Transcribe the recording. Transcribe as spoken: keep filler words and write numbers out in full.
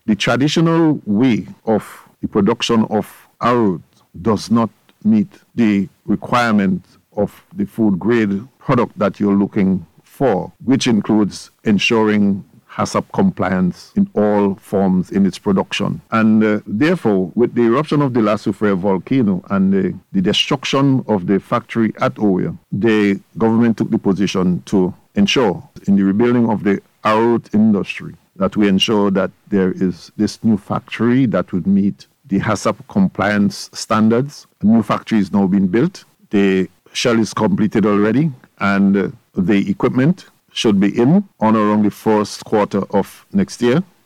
the traditional way of the production of arrowroot does not meet the requirement of the food grade product that you're looking for, which includes ensuring HACCP compliance in all forms in its production. And uh, therefore, with the eruption of the La Soufrière volcano and uh, the destruction of the factory at Oyo, the government took the position to ensure in the rebuilding of the arrowroot industry that we ensure that there is this new factory that would meet the HACCP compliance standards. A new factory is now being built. The shell is completed already, and uh, the equipment should be in on around the first quarter of next year.